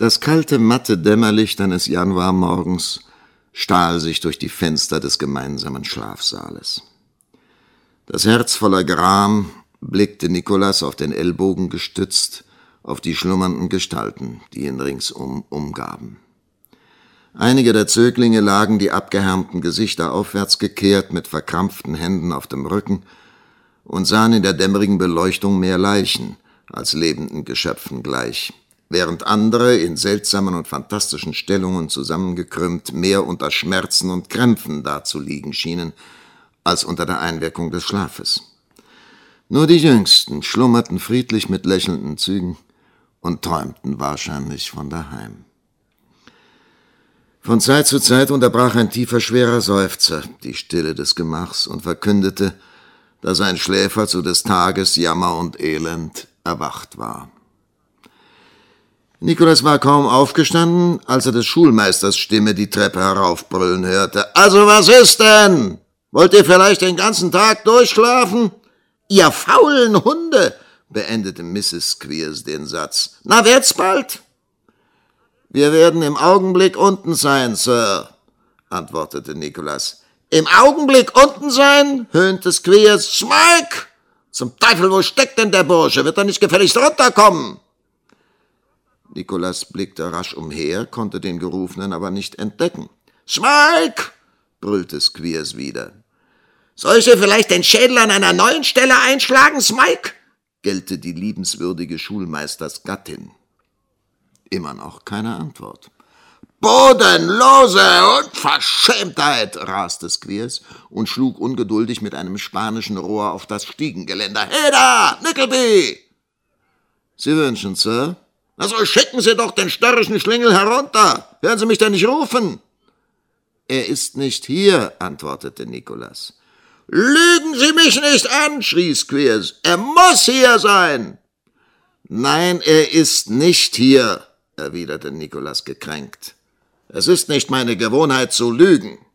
Das kalte, matte Dämmerlicht eines Januarmorgens stahl sich durch die Fenster des gemeinsamen Schlafsaales. Das Herz voller Gram blickte Nicolas auf den Ellbogen gestützt auf die schlummernden Gestalten, die ihn ringsum umgaben. Einige der Zöglinge lagen die abgehärmten Gesichter aufwärts gekehrt, mit verkrampften Händen auf dem Rücken und sahen in der dämmerigen Beleuchtung mehr Leichen als lebenden Geschöpfen gleich, während andere in seltsamen und fantastischen Stellungen zusammengekrümmt mehr unter Schmerzen und Krämpfen dazuliegen schienen, als unter der Einwirkung des Schlafes. Nur die Jüngsten schlummerten friedlich mit lächelnden Zügen und träumten wahrscheinlich von daheim. Von Zeit zu Zeit unterbrach ein tiefer, schwerer Seufzer die Stille des Gemachs und verkündete, dass ein Schläfer zu des Tages Jammer und Elend erwacht war. Nicolas war kaum aufgestanden, als er des Schulmeisters Stimme die Treppe heraufbrüllen hörte. »Also was ist denn? Wollt ihr vielleicht den ganzen Tag durchschlafen?« »Ihr faulen Hunde«, beendete Mrs. Squeers den Satz. »Na, wird's bald?« »Wir werden im Augenblick unten sein, Sir«, antwortete Nicolas. »Im Augenblick unten sein?« höhnte Squeers. »Smike! Zum Teufel, wo steckt denn der Bursche? Wird er nicht gefälligst runterkommen?« Nicolas blickte rasch umher, konnte den Gerufenen aber nicht entdecken. »Smike!« brüllte Squeers wieder. »Soll ich dir vielleicht den Schädel an einer neuen Stelle einschlagen, Smike?« gellte die liebenswürdige Schulmeistersgattin. Immer noch keine Antwort. »Bodenlose Unverschämtheit«, raste Squeers und schlug ungeduldig mit einem spanischen Rohr auf das Stiegengeländer. »Hey da, Nickleby!« »Sie wünschen, Sir?« »Na so, schicken Sie doch den störrischen Schlingel herunter. Hören Sie mich denn nicht rufen?« »Er ist nicht hier«, antwortete Nicolas. »Lügen Sie mich nicht an«, schrie Squeers. »Er muss hier sein.« »Nein, er ist nicht hier«, erwiderte Nicolas gekränkt. »Es ist nicht meine Gewohnheit zu lügen.«